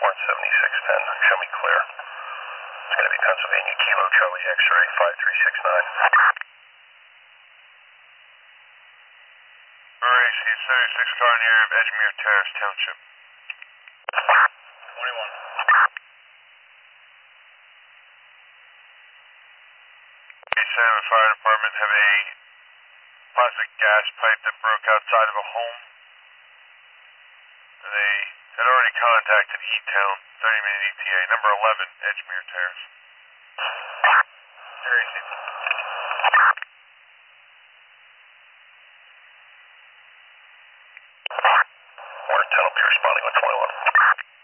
Warren 7610. Show me clear. It's going to be Pennsylvania Kilo Charlie X-ray 5369. Alright, C-76 car in the area of Edgemere Terrace Township. 21. The fire department have a plastic gas pipe that broke outside of a home. And they had already contacted E-Town, 30-minute ETA, number 11, Edgemere Terrace. Area 6. Warren 10 will be responding with 21.